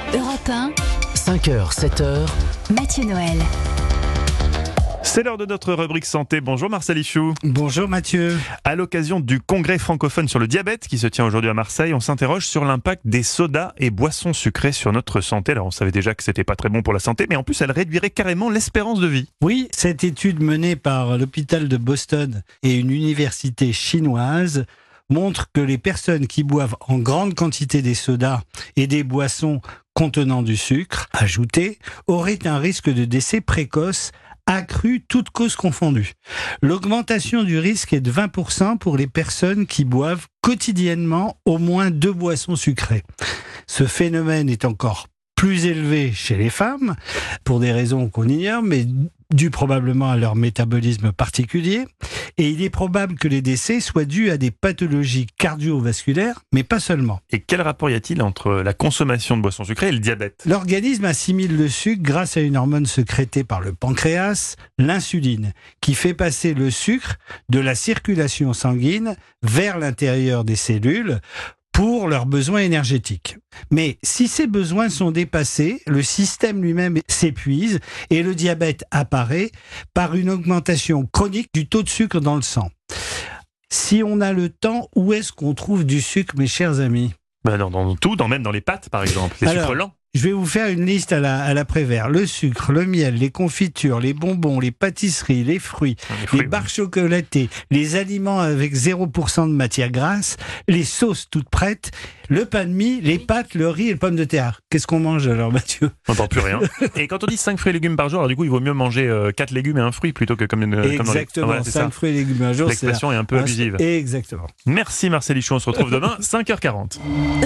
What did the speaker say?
Europe 1, 5h, 7h, Mathieu Noël. C'est l'heure de notre rubrique santé. Bonjour Marcel Ichou. Bonjour Mathieu. À l'occasion du congrès francophone sur le diabète qui se tient aujourd'hui à Marseille, on s'interroge sur l'impact des sodas et boissons sucrées sur notre santé. Alors on savait déjà que c'était pas très bon pour la santé, mais en plus elle réduirait carrément l'espérance de vie. Oui, cette étude menée par l'hôpital de Boston et une université chinoise montre que les personnes qui boivent en grande quantité des sodas et des boissons contenant du sucre ajouté auraient un risque de décès précoce accru, toutes causes confondues. L'augmentation du risque est de 20% pour les personnes qui boivent quotidiennement au moins 2 boissons sucrées. Ce phénomène est encore plus élevé chez les femmes, pour des raisons qu'on ignore, mais dû probablement à leur métabolisme particulier. Et il est probable que les décès soient dus à des pathologies cardiovasculaires, mais pas seulement. Et quel rapport y a-t-il entre la consommation de boissons sucrées et le diabète ? L'organisme assimile le sucre grâce à une hormone sécrétée par le pancréas, l'insuline, qui fait passer le sucre de la circulation sanguine vers l'intérieur des cellules pour leurs besoins énergétiques. Mais si ces besoins sont dépassés, le système lui-même s'épuise et le diabète apparaît par une augmentation chronique du taux de sucre dans le sang. Si on a le temps, où est-ce qu'on trouve du sucre, mes chers amis ? Dans tout, même dans les pâtes par exemple, les sucres lents. Je vais vous faire une liste à la Prévert. Le sucre, le miel, les confitures, les bonbons, les pâtisseries, les fruits, les barres chocolatées, les aliments avec 0% de matière grasse, les sauces toutes prêtes, le pain de mie, les pâtes, le riz et le pomme de terre. Qu'est-ce qu'on mange alors, Mathieu ? On n'entend plus rien. Et quand on dit 5 fruits et légumes par jour, alors du coup, il vaut mieux manger 4 légumes et un fruit plutôt que comme Exactement, dans les... 5 fruits et légumes par jour. L'expression est un peu abusive. Exactement. Merci Marcel Ichou, on se retrouve demain, 5h40.